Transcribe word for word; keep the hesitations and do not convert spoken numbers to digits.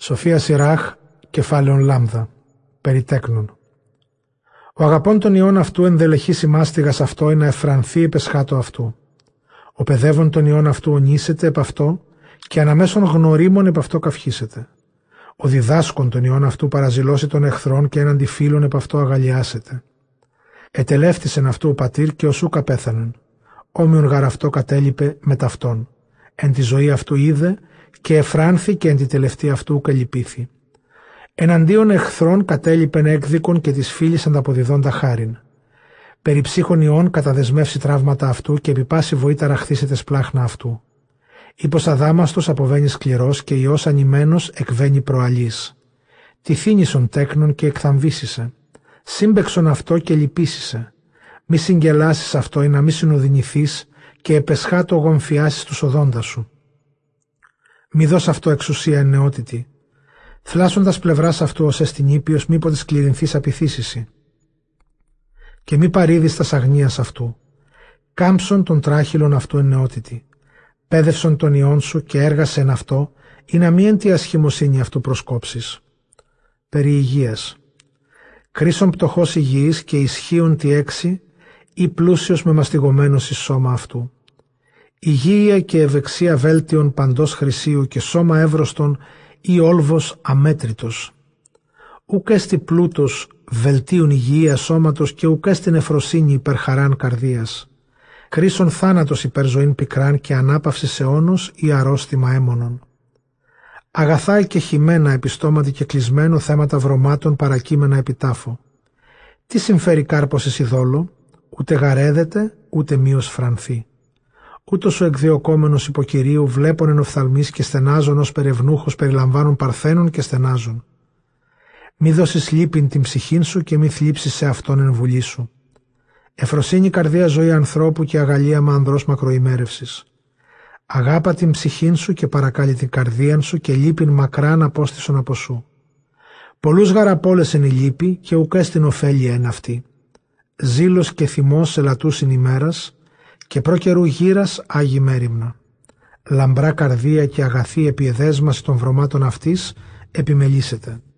Σοφία Σιράχ, κεφάλαιον λάμδα, περί τέκνων. Ο αγαπών των ιών αυτού ενδελεχής ημάστιγας αυτό ενα εφρανθεί επεσχάτω αυτού. Ο παιδεύων των ιών αυτού ονίσεται επ' αυτό και αναμέσων γνωρίμων επ' αυτό καυχήσεται. Ο διδάσκων των ιών αυτού παραζηλώσει των εχθρών και έναντι φίλων επ' αυτό αγαλιάσεται. Ετελεύτησεν αυτού ο πατήρ και ο σούκα πέθανεν. Όμοιον γαρ αυτό κατέλειπε με ταυτόν. Εν τη ζωή αυτού είδε και εφράνθη και εν τη τελευταία αυτού καλυπήθη. Εναντίον εχθρών κατέλειπεν έκδικον και της φίλης ανταποδιδόντα χάριν. Περί ψύχων ιών καταδεσμεύσει τραύματα αυτού και επί πάση βοή ταραχθήσεται σπλάχνα αυτού. Ήπος αδάμαστος αποβαίνει σκληρός και ιός ανημένος εκβαίνει προαλής. Τυθύνησον τέκνον και εκθαμβήσισε. Σύμπεξον αυτό και λυπήσισε. Μη συγκελάσεις αυτό ή να μη συνοδυνηθείς και επεσχάτω γομφιάσεις τους οδόντας σου. Μη δώσ' αυτό εξουσία εν νεότητη. Θλάσσοντας πλευράς αυτού ως εστιν ήπιος μήποτε σκληρινθείς απειθήσιση. Και μη παρήδεις τας αγνίας αυτού. Κάμψον τον τράχυλον αυτού εν νεότητη. Πέδευσον τον ιόν σου και έργασε εν αυτό ή να μη εν τη ασχημοσύνη αυτού προσκόψεις. Περί υγείας. Κρίσον πτωχός υγιής και ισχύουν τη έξι ή πλούσιος με μαστιγωμένος εις σώμα αυτού. Υγεία και ευεξία βέλτιον παντός χρυσίου και σώμα εύρωστον ή όλβος αμέτρητος. Ουκ έστι πλούτος βελτίων υγεία σώματος και ουκ έστι νεφροσύνη υπερ χαράν καρδίας. Κρίσον θάνατος υπερ ζωήν πικράν και ανάπαυσης αιώνος ή αρρώστημα έμονων. Αγαθά και χυμένα επιστόματι και κλεισμένο θέματα βρωμάτων παρακείμενα επιτάφο. Τι συμφέρει κάρπος εις ειδόλο, ούτε γαρέδεται, ούτε μείος φρανθεί. Ούτως ο εκδιωκόμενος υποκυρίου βλέπων εν οφθαλμής και στενάζων ως περευνούχος περιλαμβάνουν παρθένων και στενάζουν. Μη δώσεις λύπην την ψυχήν σου και μη θλίψεις σε αυτόν εν βουλή σου. Εφροσύνη καρδία ζωή ανθρώπου και αγαλία μα ανδρός μακροημέρευσης. Αγάπα την ψυχήν σου και παρακάλει την καρδίαν σου και λύπην μακράν απόστησον από σου. Πολλούς γαραπόλες εν η λύπη και ουκ έστιν ωφέλεια εν αυτή. Ζήλος και θυμός ελατούσιν ημέρας και προκαιρού γύρας άγι μέριμνα. Λαμπρά καρδία και αγαθή επί εδέσμαση των βρωμάτων αυτής επιμελήσεται.